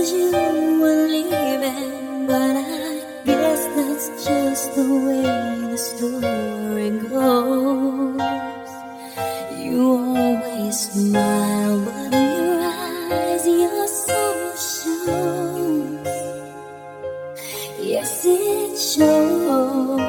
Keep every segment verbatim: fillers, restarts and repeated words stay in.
you were leaving, but I guess that's just the way the story goes. You always smile, but in your eyes your soul shows. Yes, it shows.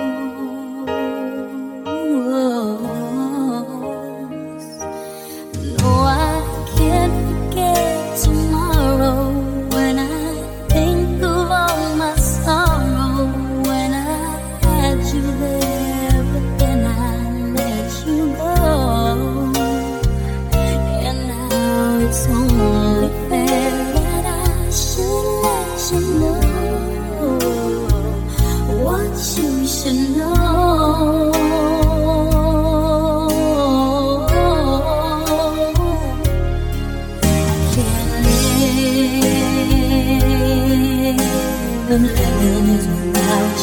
No, I can't forget tomorrow when I think of all my sorrow. When I had you there, but then I let you go. And now it's only fair that I should let you know what you should know. I'm living without